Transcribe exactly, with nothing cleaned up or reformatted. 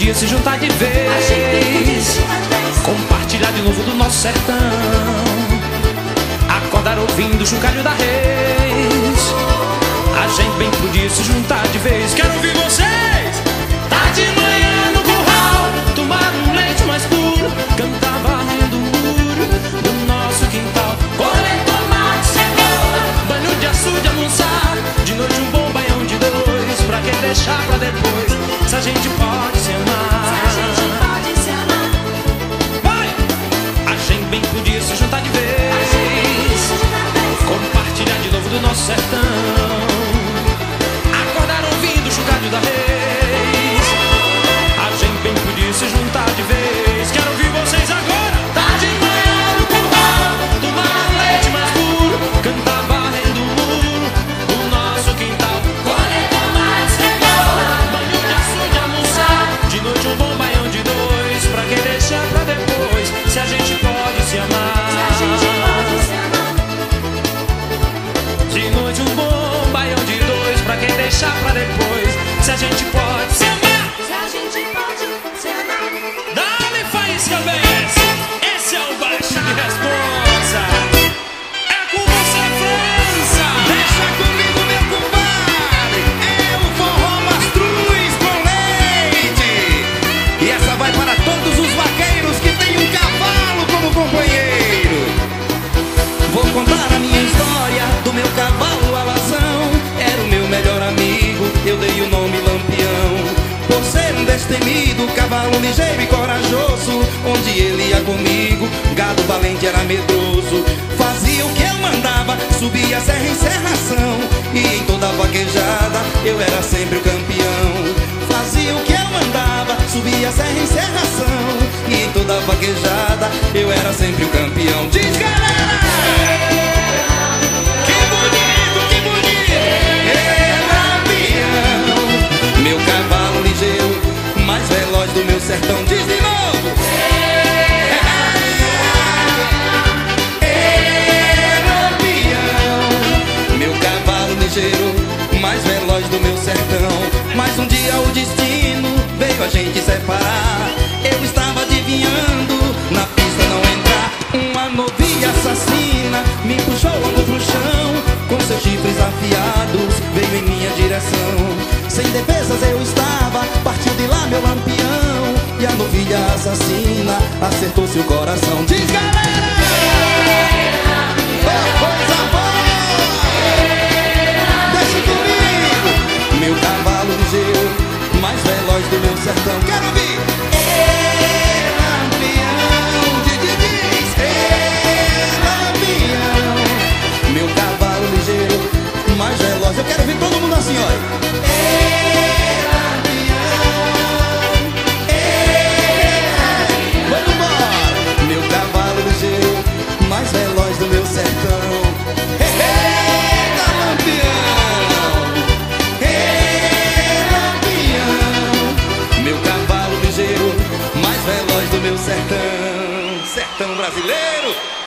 podia se juntar de vez, compartilhar de novo do nosso sertão, acordar ouvindo o chocalho da reis. A gente bem podia se juntar de vez. Quero ouvir vocês! Tá de manhã no curral, tomar um leite mais puro, cantar varrendo o muro do nosso quintal, colher tomate, cebola, banho de açude, almoçar de noite um bom baião de dois. Pra que deixar pra depois, se a gente pode se amar? Se a gente pode se amar. Vai! A gente bem podia se juntar de vez, compartilhar de novo do nosso sertão, acordar ouvindo o chocalho da reis. A gente bem podia se juntar de vez. Quero ouvir vocês agora! Tá de manhã no curral, tomar um leite mais puro, cantar varrendo o muro do nosso quintal, colher tomate, cebola, banho de açude, almoçar de noite um bom baião de dois. Pra que deixar pra depois, se a gente pode se amar? Se a gente pode se amar. De noite um bom baião de dois. Pra quem deixar pra depois, se a gente pode se amar? Se a gente pode se amar. Dá-me faísca, B S. Esse é o baixo de responsa. É com você, França. Deixa comigo, meu compadre. É o forró mastruz com leite. E essa vai para todos os vaqueiros que tem um cavalo como companheiro. Vou contar a minha história do meu cavalo alazão. Era o meu melhor amigo, eu dei o nome Lampião. Por ser um destemido, cavalo ligeiro e corajoso, onde ele ia comigo, gado valente era medroso. Fazia o que eu mandava, subia serra em serração, e em toda vaquejada eu era sempre o campeão. Fazia o que eu mandava, subia serra em serração, e em toda vaquejada eu era sempre o campeão. Diz, galera! Que bonito, que bonito! É Lampião, meu cavalo ligeiro, mais veloz do meu sertão. Diz de novo! É Lampião, meu cavalo ligeiro, mais veloz do meu sertão. Mas um dia o destino veio a gente separar. Eu estava adivinhando, na pista não entrar. Uma novilha assassina me puxou logo pro chão, com seus chifres afiados veio em minha direção. Sem defesas eu estava, partiu de lá meu Lampião, e a novilha assassina acertou seu coração. Diz, galera! Oh, coisa boa! Deixa comigo! Meu cavalo ligeiro, mais veloz do meu sertão. Quero ouvir! É Lampião, diz, diz, é Lampião, meu cavalo ligeiro, mais veloz. Eu quero ouvir todo mundo assim, olha. É Lampião, é Lampião, vamos embora! Meu cavalo ligeiro, mais veloz do meu sertão. Eita, Lampião! É Lampião, meu cavalo ligeiro, mais veloz do meu sertão. Sertão brasileiro!